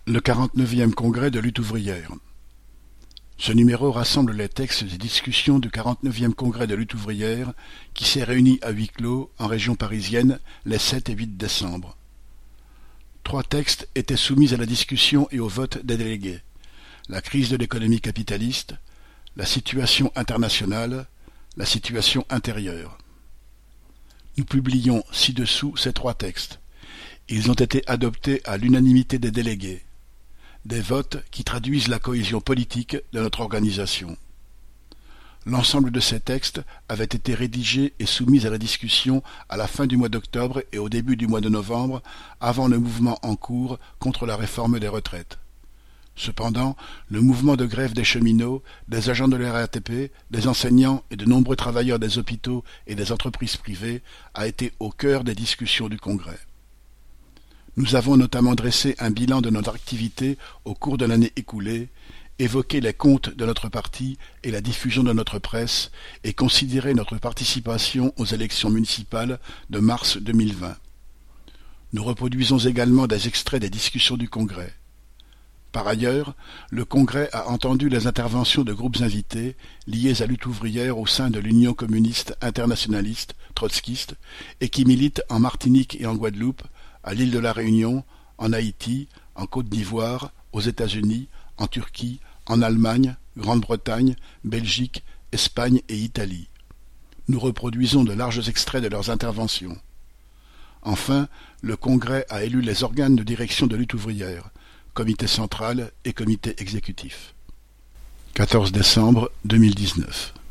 Le 49e congrès de lutte ouvrière. Ce numéro rassemble les textes des discussions du 49e congrès de lutte ouvrière qui s'est réuni à huis clos en région parisienne les 7 et 8 décembre. 3 textes étaient soumis à la discussion et au vote des délégués: la crise de l'économie capitaliste, la situation internationale, la situation intérieure. Nous publions ci-dessous ces 3 textes. Ils ont été adoptés à l'unanimité des délégués. Des votes qui traduisent la cohésion politique de notre organisation. L'ensemble de ces textes avait été rédigé et soumis à la discussion à la fin du mois d'octobre et au début du mois de novembre, avant le mouvement en cours contre la réforme des retraites. Cependant, le mouvement de grève des cheminots, des agents de la RATP, des enseignants et de nombreux travailleurs des hôpitaux et des entreprises privées a été au cœur des discussions du Congrès. Nous avons notamment dressé un bilan de notre activité au cours de l'année écoulée, évoqué les comptes de notre parti et la diffusion de notre presse, et considéré notre participation aux élections municipales de mars 2020. Nous reproduisons également des extraits des discussions du Congrès. Par ailleurs, le Congrès a entendu les interventions de groupes invités liés à lutte ouvrière au sein de l'Union communiste internationaliste trotskiste et qui militent en Martinique et en Guadeloupe, à l'île de la Réunion, en Haïti, en Côte d'Ivoire, aux États-Unis, en Turquie, en Allemagne, Grande-Bretagne, Belgique, Espagne et Italie. Nous reproduisons de larges extraits de leurs interventions. Enfin, le Congrès a élu les organes de direction de lutte ouvrière, comité central et comité exécutif. 14 décembre 2019.